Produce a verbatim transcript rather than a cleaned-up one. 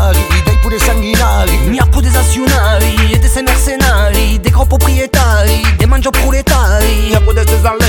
denari, dei pure sanguinari. Mi appo des azionari e dei sei mercenari, dei gros proprietari, dei mangio proletari. Mi appo des anlè